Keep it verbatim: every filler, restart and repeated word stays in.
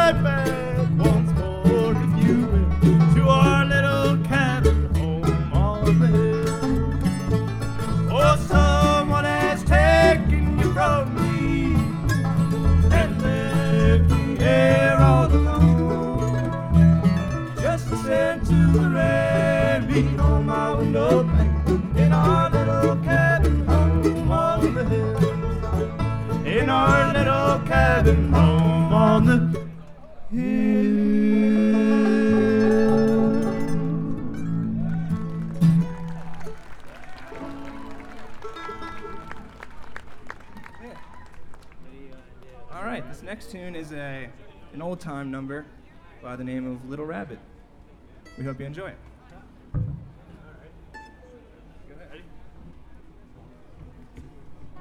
right back once more, if you will, to our little cabin home on the hill. Oh, someone has taken you from me and left me here all alone. Just listen to the rain beat on my window pane in our little cabin home on the hill. In our little cabin home on the hill. All right, this next tune is a an old time number by the name of Little Rabbit. We hope you enjoy it.